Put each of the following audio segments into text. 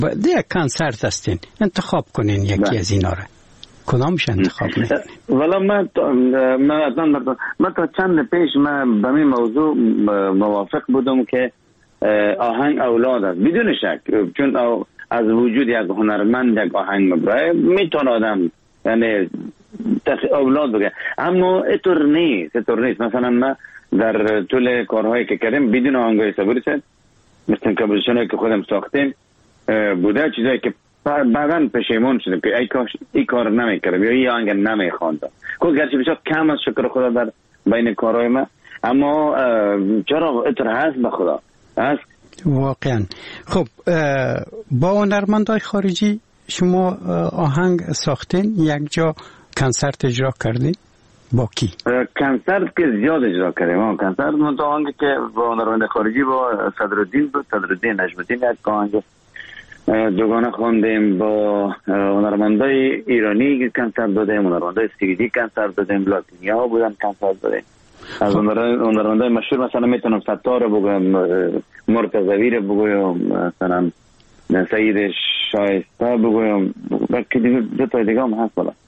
یک کنسرت هستین، انتخاب کنین یکی از اینا را. کدامش انتخاب میکنین؟ والا من تا چند پیش من به این موضوع موافق بودم که آهنگ اولاد است بدون شک، چون از وجود یک هنرمند یک آهنگ مبرای میتونه آدم یعنی اولاد بگه، اما اینطور نیست. مثلا من در طول کارهایی که کردیم بدون آهنگای صبوری شد، مثل کمپوزیشنایی که خودم ساختیم بوده، چیزایی که بعداً پشیمون شدم که ای کاش این کار نمیکردم یا این آهنگ نمیخواندم. خود گرچه بسیار کم از شکر خدا در بین کارهای من، اما چرا اینطور هست به خدا هست واقعا. خب با هنرمندای خارجی شما آهنگ ساختین، یک جا کنسرت اجرا کردین؟ با کی؟ کنسرت که زیاد اجرا کردیم. کنسرت من تو آهنگ که با هنرمند خارجی با صدرالدین بود، صدرالدین نجم‌الدین، یک آهنگ دوگانه خواندیم. با هنرمندای ایرانی کنسرت دادیم، هنرمندای سوئدی کنسرت دادیم، لاتینیا ها بودن کنسرت دادیم. از هنرمندای مشهور مثلا میتونم ستار بگویم، مرتضوی رو بگویم، مثلا سید شایسته بگویم، بلکه دو تا دیگه هم هست. بالا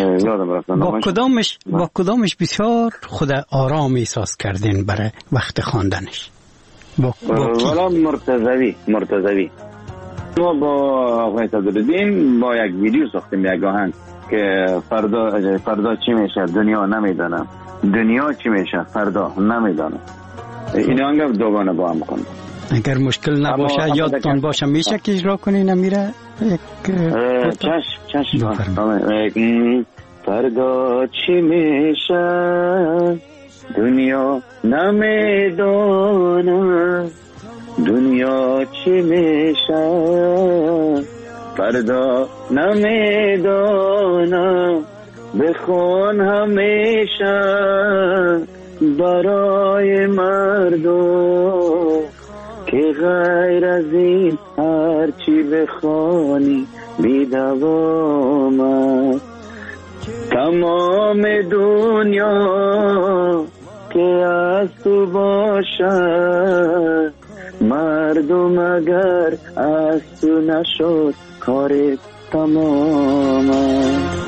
با کدامش بسیار خود آرام احساس کردین برای وقت خواندنش؟ والا مرتضوی ما با آقای صدرالدین با یک ویدیو ساختیم، یک آهنگ که فردا چی میشه دنیا نمیدانم، دنیا چی میشه فردا نمیدانم. این آهنگ دوگانه با هم کنیم. اگر مشکل نباشه یادتان باشه میشه که اجرا کنین امیره؟ چشم. فردا چی میشه دنیا نمیدانم، دنیا چی میشه فردا نمیدانم، بخون همیشه برای مردم که غیر از این هرچی بخوانی بی‌دوام است. تمام دنیا که از تو باشد، مردم اگر از تو نشد کار تمام است.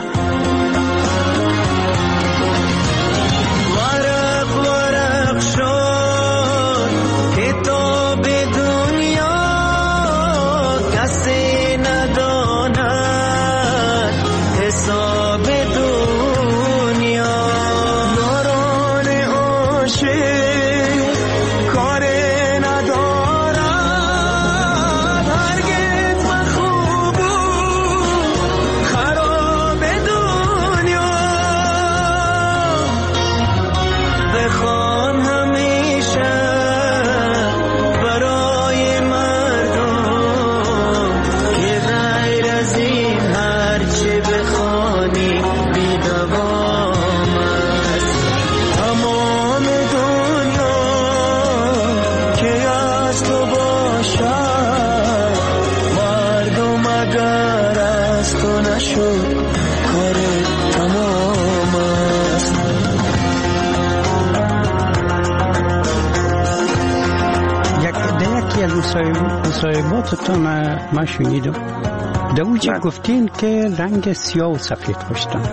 مصاحباتتون ما شنیدم در اوجه گفتین که رنگ سیاه و سفید خوشتان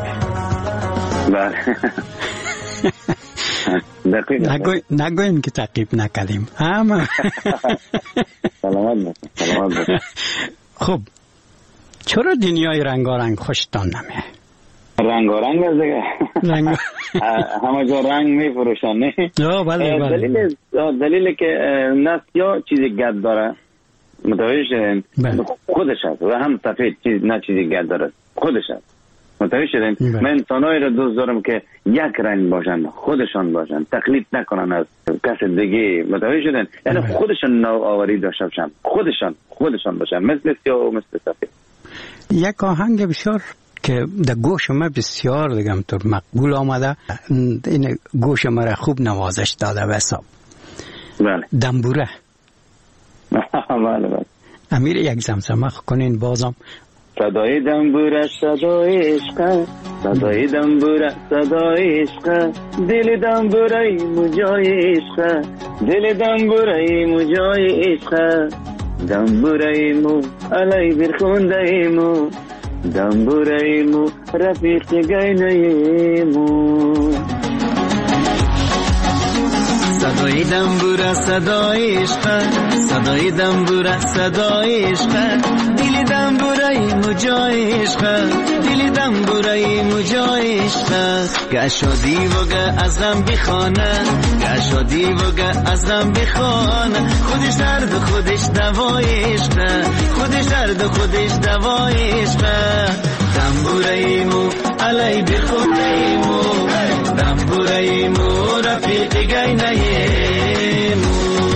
نگوین که تعقیب نکردیم اما سلامت خب چرا دنیای رنگارنگ خوشتان نمیه؟ رنگارنگ است دیگه همه جا رنگ میفروشن نه؟ دلیل که نه سیاه چیزی گد داره متوجه شدین خودش هست و هم سفید نه چیزی گد داره خودش هست متوجه شدین. من انسانایی رو دوست دارم که یک رنگ باشن، خودشان باشن، تقلید نکنن از کس دیگه. متوجه شدین یعنی خودشان نوآوری داشته باشن، خودشان باشن، مثل سیاه و مثل سفید. یک آهنگ بسیار که در گوش ما بسیار دیگم تو مقبول آمده، این گوش ما را خوب نوازش داده به حساب. بله دنبوره. بله امیر یک زمزمه کنین بازم. صدای دنبوره صدای عشق، صدای دنبوره صدای عشق، دل دنبوره مجای عشق، دل دنبوره مجای عشق، دنبورایمو علای برخوندایمو دنبورایمو رفیق گینایمو صدای دنبوره صدای عشق صدای دنبوره صدای عشق دل دنبوره مجای عشق دل دنبوره مجای عشق گشادی وگه ازم بخانه گشادی وگه ازم بخانه خودش درد خودش دوای عشق خودش درد خودش دوای عشق دنبوره مو علای بخوندیمو دنبوره رفیق گینایمو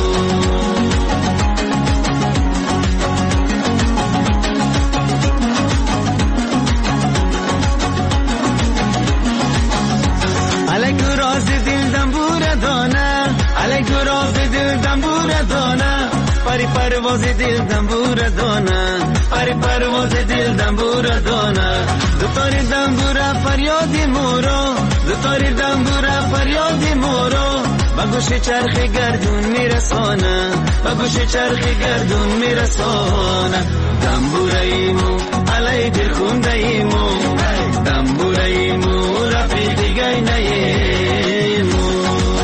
علیکو راز دل دنبوره دانه علیکو راز دل دنبوره دانه پری پرواز دل دنبوره دانه پری پرواز دل دنبوره دانه دوتاری دنبوره فریادی مورو دوتاری دنبوره فریادی مورو با گوش چرخ گردون میرسانه با گوش چرخ گردون میرسانه دنبوره ایمو علی دل خونده ایمو دنبوره ایمو رفیق گینایمو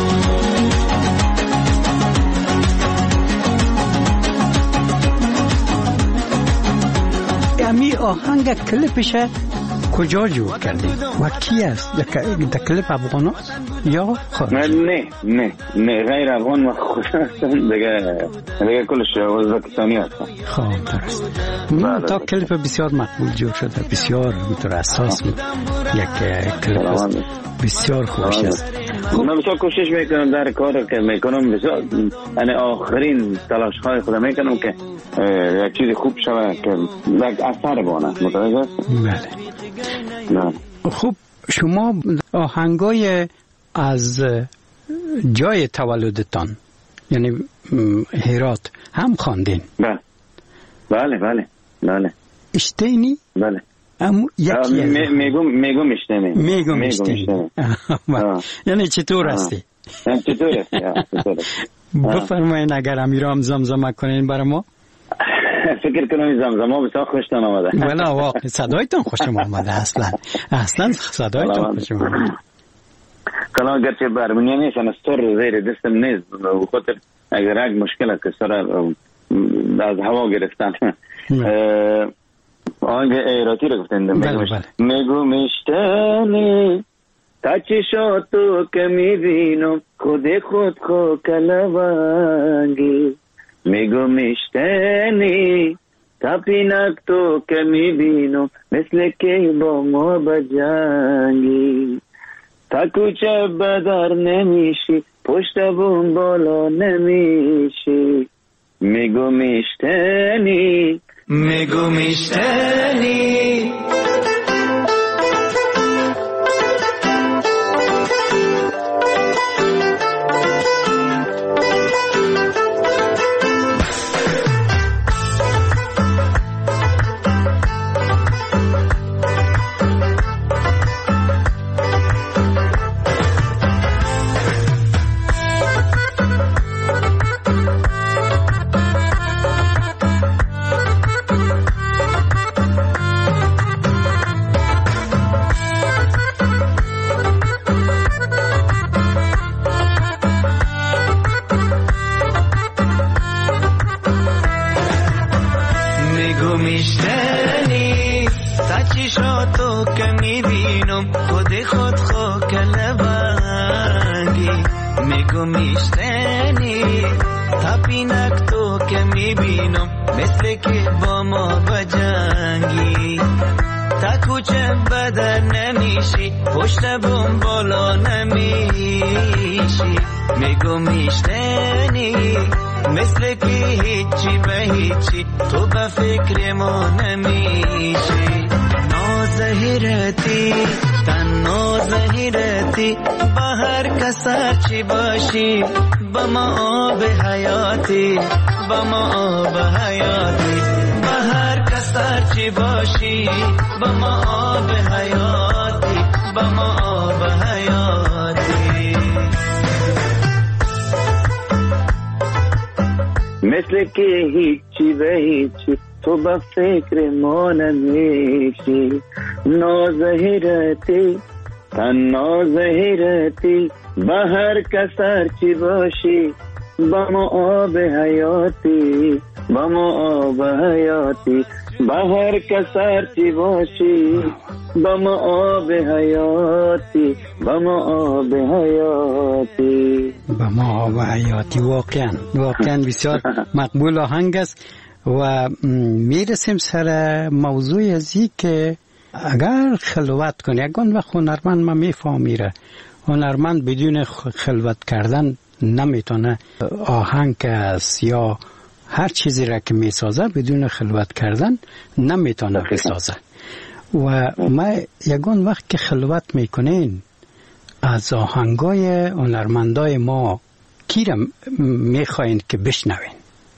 امی آهنگ کلیپش کجا جور کردی و کی است؟ در کلیپ افغان هست یا خارج؟ نه غیر افغان و خود هستم دیگه کلش ازبکستانی هستم. خب درست. تا کلیپ بسیار مقبول جور شده بسیار میتونه اساس یک کلیپ است بسیار خوبش است. من بسیار کوشش میکنم در کار که میکنم بسیار یعنی آخرین تلاش های خودم میکنم که یک چیز خوب شود که یک اثر بانه متوجه است؟ بله. خب شما آهنگای از جای تولدتان یعنی هرات هم خواندین؟ بله اشتینی؟ بله یکی میگم اشتینی یعنی چطور هستی؟ چطور هستی؟ بفرمایین اگر امیرام زمزمه کنین برای ما. فکر کنم زمزمه بسیار خوشتان آمده. والا واقعا صدایتان خوشم آمده اصلا صدایتان خوشم آمده. کلا گرچه برمونیه نیست انا ستور زیر دستم نیست و خاطر اگر یک مشکل که سر از هوا گرفتن آنگه ایراتی رو گفتن میگو میشتنی تا چشاتو که میبینم خود خو کلوانگی میگو میشتنی تا پینک تو که میبینم مثل که با ما بجنگی تا کوچه بدر نمیشی پشت بون بالا نمیشی میگو میشتنی مثل که هیچی به هیچی تو به فکر ما نمیشی. نازهیرتی تنها زهیرتی به هر کس هرچی باشی با ما آب حیاتی با ما آب حیاتی به هر کس هرچی باشی با ما آب حیاتی با ما آب حیاتی با ما آب حیاتی. واقعا بسیار مقبول آهنگ است و میرسیم سر موضوع ازی که اگر خلوت کنی اگه وقت هنرمند ما میفهمیره هنرمند بدون خلوت کردن نمیتونه آهنگ است یا هر چیزی را که میسازه بدون خلوت کردن نمیتونه بسازه. و ما یگان وقت که خلوت میکنین از آهنگای هنرمندای ما کی را میخواین که بشنوین؟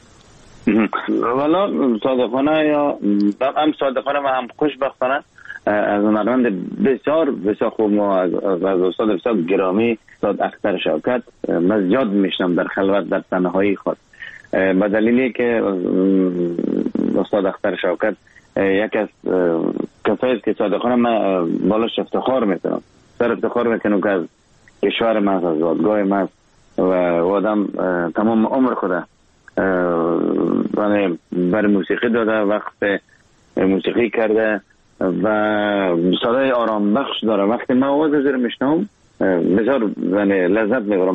والا صادقانه یا هم صادقانه و هم خوشبختانه از هنرمند بسیار بسیار خوب ما از استاد بسیار گرامی استاد اختر شوکت من زیاد میشنم در خلوت در تنهایی خود به دلیلی که استاد اختر شوکت یک از کسایی است که صادقانه من بالاش افتخار میکنم سر افتخار میکنم که از کشور من از زادگاه من و آدم تمام عمر خوده برای موسیقی داده وقت موسیقی کرده و صدای آرام بخش داره. وقتی من آواز زیر میشنم بسیار لذت میبرم.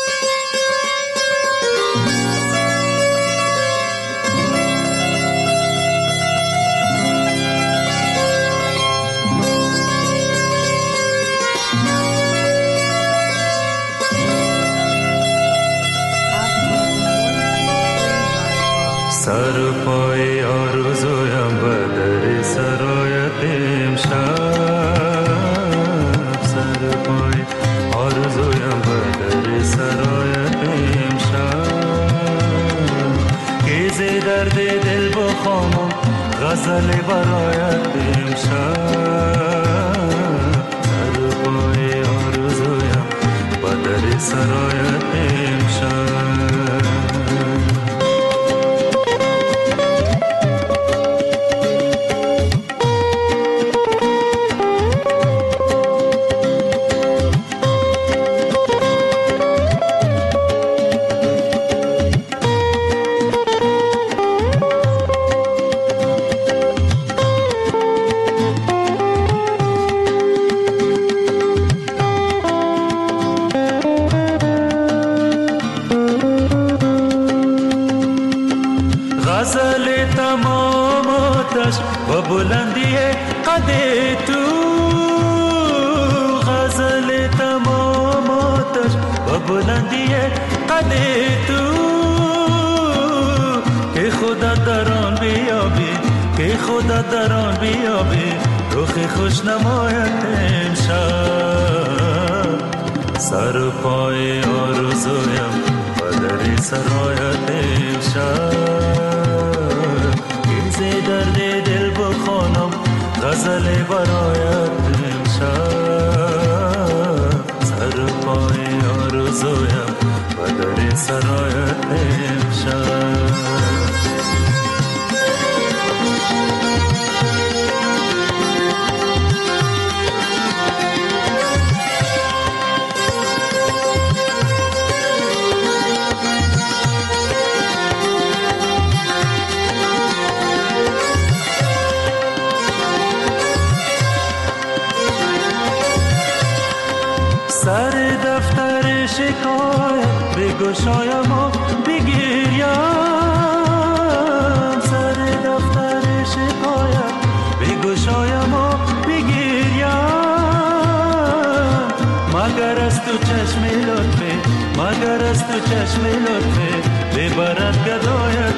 سر پای آرزویم بدر سرایت امشب سر پای آرزویم بدر سرایت امشب گیز درد دل بخوانم غزل برایت امشب سر پای آرزویم بدر سرایت امشب بلندی قد تو غزل تمام آتش و بلندی قد تو که خدا در آن بیابی که خدا در آن بیابی رخ خوش نمایت امشب سر پای آرزویم و در سرایت امشب درد دل بخوانم غزل برایت امشب سر پای آرزویم و در سرایت امشب شکایت بگشایم و بگیریم سر دفتر شکایت بگشایم و بگیریم مگر از تو چشم لطفه مگر از تو چشم لطفه ببرد گدایت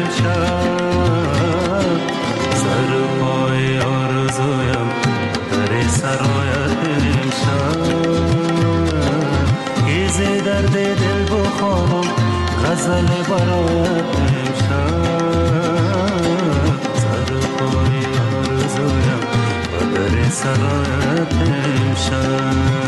امشب سر پای آرزویم در سرایت امشب درد دل بخوانم غزل برایت امشب سر پای آرزویم و در سرایت امشب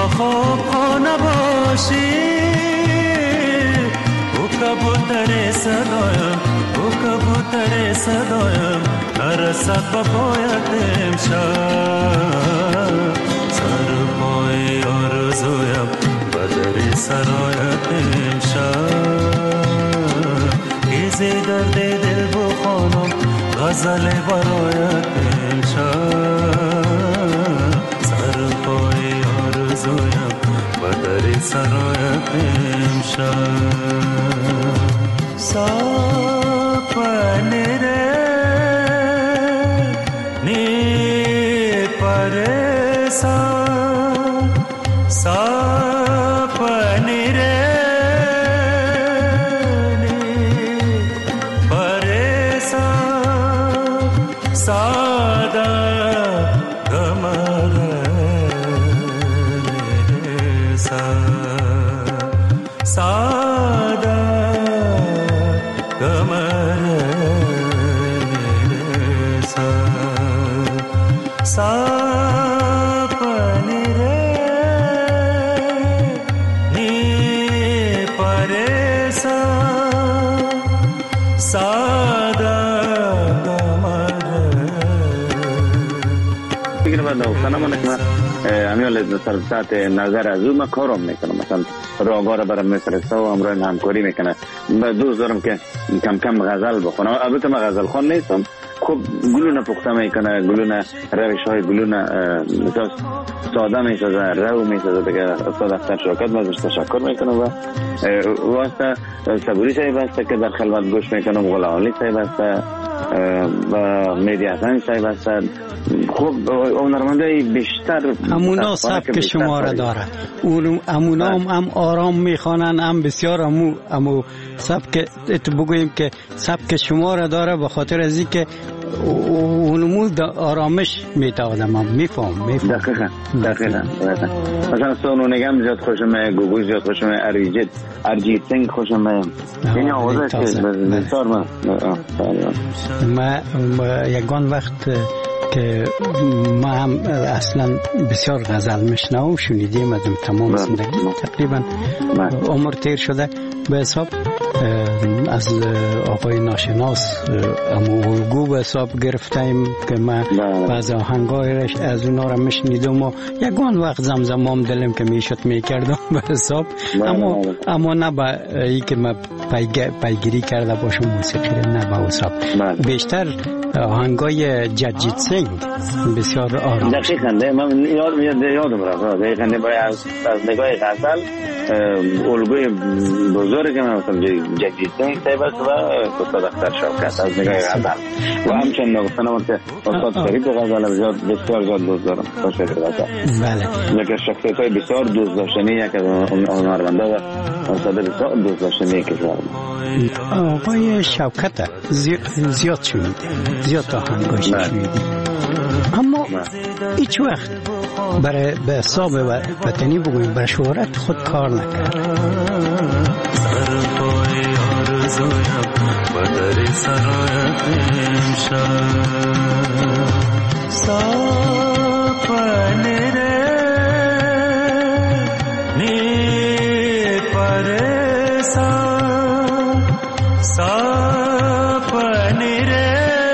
خواب نباشی او کبوتر صدایم او کبوتر صدایم نرسد به پایت امشب سر پای آرزویم بدری سرایت امشب گیزی درد دل بخوانم غزل برایت امشب سر پای آرزویم بدری سرایت امشب سپنی ره نی پرسان سپنی ره نی پرسان سادا گمر سادا گمر سپنی ره نی پرسان سادا گمر فکر بعد دوستانم من که امیال سرسات نظر از او من کارم میکنم مثلا راگاه را برام میفرسته و همراه همکاری میکنه دوست دارم که کم کم غزل بخونم البته من غزل خوان نیستم خوب گلونه پخته میکنه گلونه روش های گلونه ساده میسازه رو میسازه دیگه استاد اختر شوکت بازش تشکر میکنم و واسه صبوری صاحب هسته که در خلوت گوش میکنم غلالی صاحب هسته و مهدی حسن صاحب هسته خوب هنرمندای بیشتر همونا سبک شما را داره همونا هم آرام میخوانن هم بسیار همو سبک بگوییم که سبک شما را داره به خاطر از این که اونمو آرامش میده آدم هم میفهم دقیقا مثلا سونو نگم زیاد خوشم گوگو زیاد خوشم ارجیت سنگ خوشم این آوازه که بسیار من یکان وقت که ما هم اصلا بسیار غزل میشنوم شنیدیم از تمام زندگی تقریبا عمر تیر شده به حساب از آقای ناشناس الگو به حساب گرفتیم که ما بعض آهنگایش از اونا را میشنیدم و یکان وقت زمزمام دلم که میشد میکردم به حساب اما نه با ای که ما پیگیری کرده باشم موسیقی نه به حساب بیشتر آهنگای جگجیت سنگ بسیار آرام دقیقاً من یادم رفت دقیقاً باید از نگاه غزل الگوی بزرگ من مثلا جگجیت سنگ صاحب است و استاد اختر شوکت از نگاه غزل و همچنین نگفتنم که استاد فرید غزل بسیار زیاد دوست دارم فرید غزل بله یکی از شخصیت‌های بسیار دوست داشتنی یک از هنرمندا و استاد بسیار دوست داشتنی که آقای شوکت زیاد شنیده زیاد آهنگاش شنیده اما هیچ وقت برای به حساب وطنی بگوییم برای شهرت خود کار نکرد سر پای آرزویم بدری سرایت امشب سپنی ره نی پرسان سپنی ره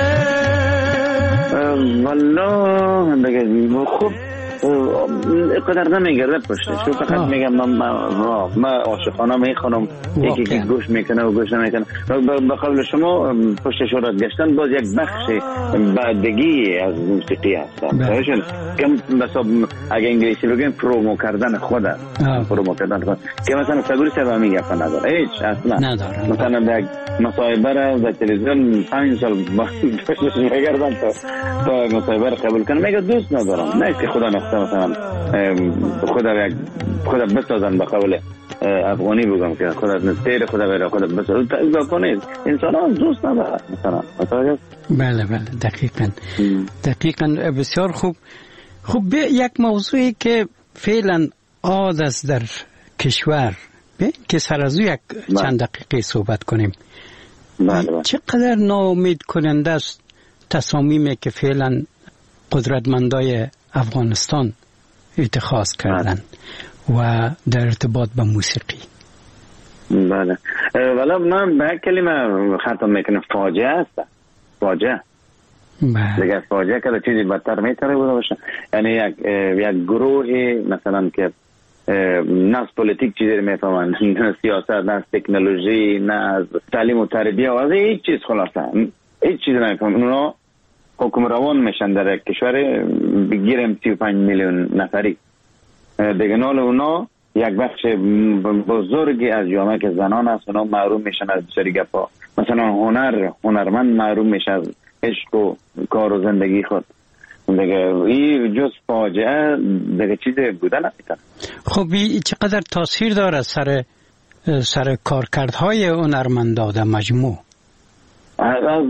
والله دیگه خوب قدر نمیگرده پشتش تو فقط میگم من عاشقانه میخونم یکی که گوش میکنه و گوش نمیکنه به قول شما پشت شهرت گشتن باز یک بخش بعدگی از موسیقی هست کم بساب اگه انگلیسی بگیم پرومو کردن خود پرومو کردن خود که مثلا صبوری صاحب میگه فن نداره هیچ اصلا مثلا در مصاحبه را در تلویزیون 5 سال پشتش میگردن تا مصاحبه را قبول کنه میگه دوست ندارم نه که خدا نخواسته مثلا خدا بسازن به قول افغانی بگم که خدا تیر خدا بره خدا بسازن تا کنید انسان ها دوست نداره مثلا بله دقیقاً بسیار خوب یک موضوعی که فعلا عاد است در کشور که سر از یک چند دقیقه صحبت کنیم چقدر ناامید کننده است تصامیمی که فعلا قدرتمندای افغانستان اتخاذ کردن و در ارتباط با موسیقی. بله، ولی من به کلمه ختم میکنم، فاجعه است. فاجعه دیگه، فاجعه که چیزی بدتر میتونه بوده باشه. یعنی یک گروه مثلا که نه از پولیتیک چیزی رو میفهمن، نه از سیاست، نه از تکنولوژی، نه از تعلیم و تربیه، و از هیچ چیز، خلاصه هیچ چیزی نمیفهمن. اونا حکم روان میشن در یک کشور بگیرم 35 میلیون نفری. دیگه نال اونا یک بخش بزرگی از جامعه که زنان است، اونا محروم میشن از بسیاری گپا. مثلا هنرمند محروم میشه از عشق و کار و زندگی خود. دیگه این جز فاجعه دیگه چیزی بوده نمیتونه. خب این چقدر تاثیر داره سر کارکردهای هنرمندان در مجموع؟ 1000%،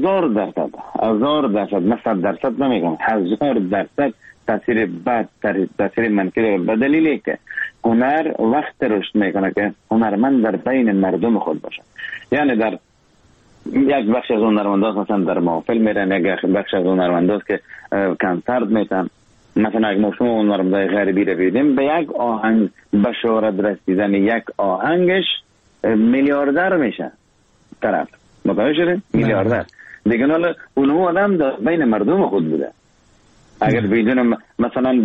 نه 100% نمیگم، 1000% تاثیر بد، تاثیر منفی داره. به دلیلی که هنر وقت رشد میکنه که هنرمند در بین مردم خود باشه. یعنی در یک بخش از هنرمندان مثلا در محفل میرن، یک بخش از هنرمندان که کنسرت میتن. مثلا اگه ما شما هنرمندای غربی رو ببینیم، به یک آهنگ بشارت رسیدن یک آهنگش میلیاردر میشه طرف، متوجه شدین؟ میلیاردر. دیگه حالا اونها آدم در بین مردم خود بوده. اگر بدون مثلا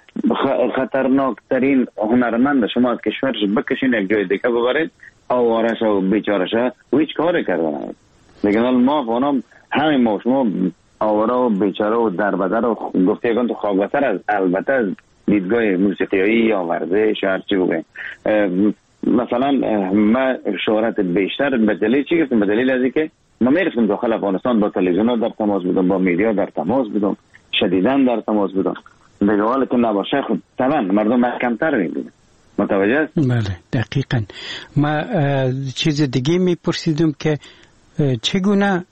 خطرناکترین هنرمند شما از کشورش بکشین یک جای دیگه ببرید، آوارش و بیچارش و هیچ کاری کردن. دیگه ما فانم همین ما شما آواره و بیچاره و دربدر و گفتگان تو خوابتر از البته از دیدگاه موسیقیایی یا ورزش یا هرچی بگویم. مثلا من شهرت بیشتر به دلیل چی گفتم؟ به دلیل از اینکه ما میرفتم داخل افغانستان، با تلویزیون ها در تماس بودم، با میدیا در تماس بودم، شدیداً در تماس بودم. دیگه حالا که نباشه خود طبعا مردم کمتر میبینن. متوجه است؟ بله دقیقاً. ما چیز دیگه میپرسیدم که چگونه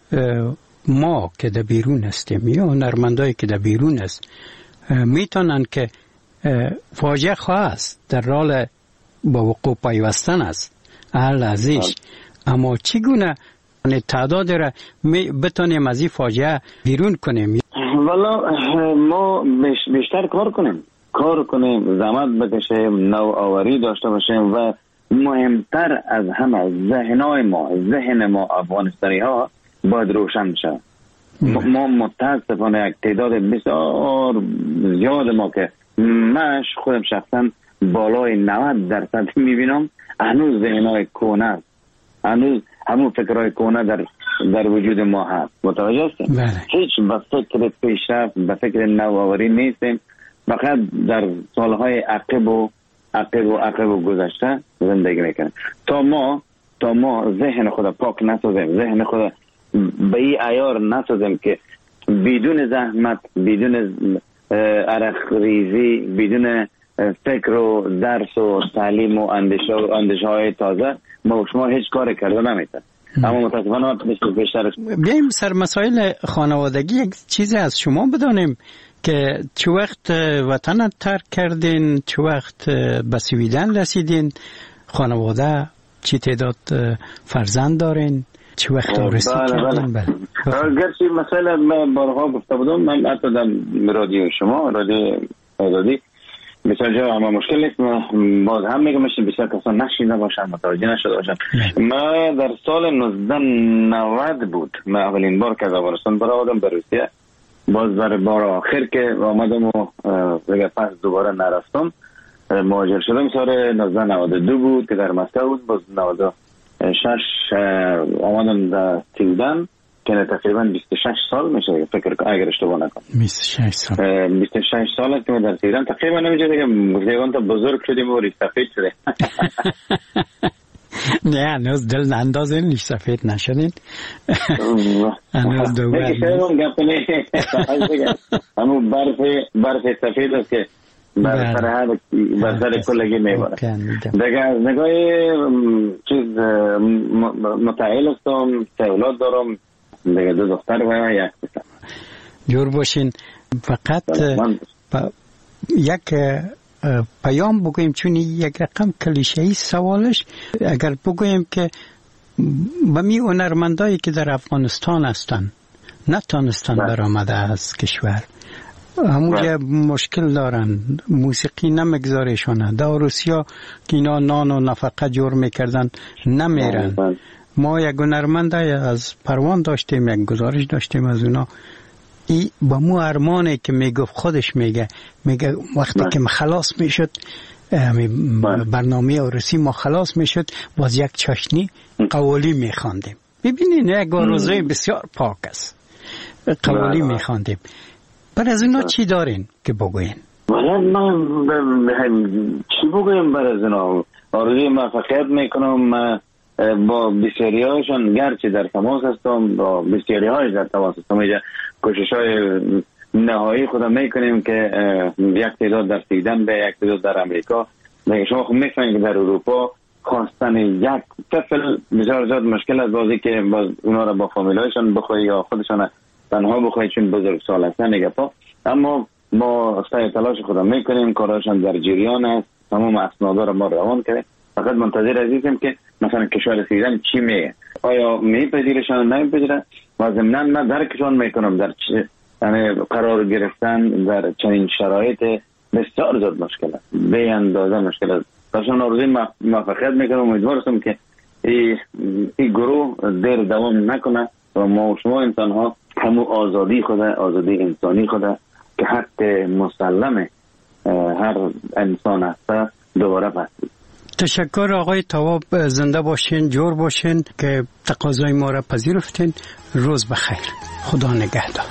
ما که در بیرون هستیم یا هنرمندایی که در بیرون است میتونن که فاجعه خواست در راه با وقوع پیوستن است هر لحظهش، اما چگونه تعداد را بتونیم از این فاجعه بیرون کنیم؟ والا ما بیشتر کار کنیم، زحمت بکشیم، نوآوری داشته باشیم و مهمتر از همه ذهن ما افغانستانی ها باید روشن بشه. ما متاسفانه یک تعداد بسیار زیاد ما که من خودم شخصا بالای 90% میبینم هنوز ذهنهای کهنه است، هنوز همون فکرهای کهنه در وجود ما هست. متوجه هستیم؟ هیچ به فکر پیشرفت، به فکر نوآوری نیستیم، فقط در سالهای عقب و گذشته زندگی میکنیم. تا ما ذهن خود پاک نسازیم، ذهن خود به این عیار نسازیم که بدون زحمت، بدون عرق ریزی، بدون فکر و درس و تعلیم و اندیشه های تازه ما شما هیچ کاری کرده نمیتون. اما متاسفانه بیشتر بیایم سر مسائل خانوادگی یک چیزی از شما بدانیم که چه وقت وطن ترک کردین، چه وقت به سویدن رسیدین، خانواده چی تعداد فرزند دارین، چه وقت آرزو کردین؟ گرچه مسئله بارها گفته بودم، من حتی در رادیو شما، رادیو آزادی بسیار جا اما مشکل نیست، باز هم میگم بسیار کسان نشیده باشن، متوجه نشده باشن. ما در سال 1990 بود من اولین بار که از افغانستان برآمدم به روسیه، باز در بار آخر که آمدم و دیگه پس دوباره نرفتم، مهاجر شدم سال 1992 بود که در مسکو بود. باز 96 آمدم در سویدن که تقریبا 26 سال میشه فکر کنم اگر اشتباه نکنم. 26 سال که در سویدن تقریبا نمیشه دیگه، دیگه تا بزرگ شدیم و ریش سفید شده. نه هنوز دل نندازین ریش سفید نشدین. هنوز دوباره همون برف سفید است که بر سر کلگی میباره. دیگه از نگاه چیز متعهل هستم، 3 اولاد دارم، دیگه 2 دختر و 1 پسر. جور باشین. فقط یک پیام بگویم، چون یک رقم کلیشه‌ای سوالش، اگر بگویم که به می هنرمندایی که در افغانستان هستن نتانستن برآمده از کشور، همونجا مشکل دارن، موسیقی نمیگذارشونه. در روسیا که اینا نان و نفقه جور میکردن نمیرن. ما یک هنرمند از پروان داشتیم، یک گزارش داشتیم از اونا، ای با مو ارمانه که میگفت، خودش میگه وقتی که خلاص میشد برنامه عروسی ما خلاص میشد، باز یک چاشنی قوالی میخواندیم. ببینین یک روزه بسیار پاک است، قوالی میخواندیم. بر از اونا چی دارین که بگوین؟ والا من چی بگویم بر از اونا؟ آرزوی موفقیت میکنم با بسیاری هایشان، گرچه در تماس هستم، با بسیاری هایش در تماس هستم. اینجا کوشش های نهایی خودم میکنیم که یک تعداد در سویدن به یک تعداد در امریکا. شما خود میفهمید که در اروپا خواستن یک طفل بسیار زیاد مشکل است، بازی که باز اونا را با فامیل هایشان بخواه یا خودشان تنها بخواه چون بزرگ سال هستن نگپا. اما ما سعی تلاش خودم میکنیم، کارهاشان در جریان است، تمام اسنادا را ما روان کردیم. فقط منتظر عزیزیم که مثلا کشور سویدن چی میگه، آیا میپذیرشان نمیپذیرن، و ضمناً من درکشان میکنم در یعنی قرار گرفتن در چنین شرایط بسیار زیاد مشکل است، به اندازه مشکل است. درشان آرزوی موفقیت میکنم، امیدوارم که این گروه دیر دوام نکنه و ما و شما انسان ها همو آزادی انسانی خود که حق مسلم هر انسان هست دوباره بستید. تشکر آقای تواب، زنده باشین، جور باشین که تقاضای ما را پذیرفتین. روز بخیر، خدا نگهدار.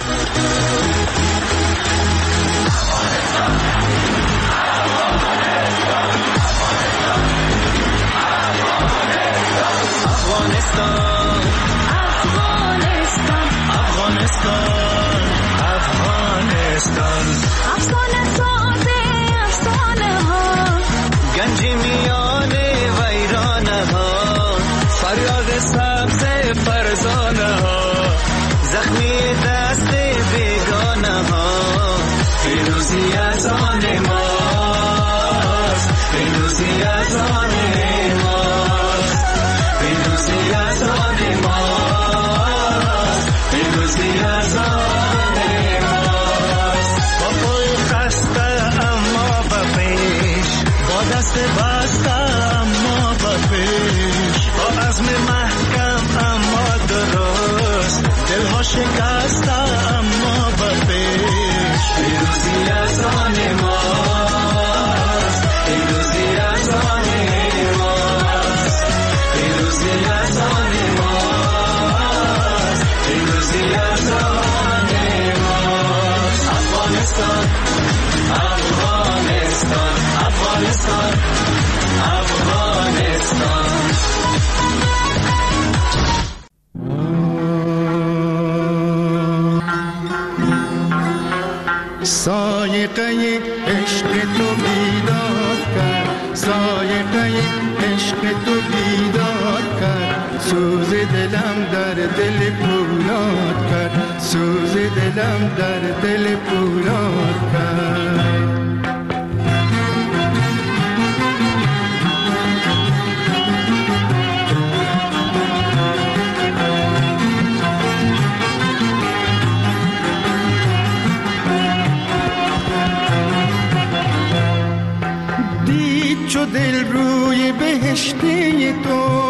گنج میانه ویرانه ها، فریاد سبز فرزانه ها، زخمی دست بیگانه ها، پیروزی از آن ماست، پیروزی از آن ماست، پیروزی از آن ماست، پیروزی از آن ماست. با پای خسته اما به پیش، با دست بسته اما به پیش، با عزم محکم اما درست، دلها شکسته اما به پیش. پیروزی از آن ماست، پیروزی از آن ماست، پیروزی از آن ماست، پیروزی از آن ماست. افغانستان، افغانستان، افغانستان، افغانستان. سایقه عشق تو بیدار کرد، سایقه عشق تو بیدار کرد، سوز دلم در دل پولاد کرد، سوز دلم در دل پولاد کرد. چو دل روی بهشتی تو